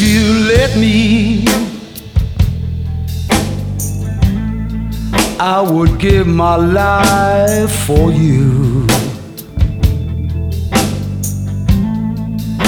you let me, I would give my life for you.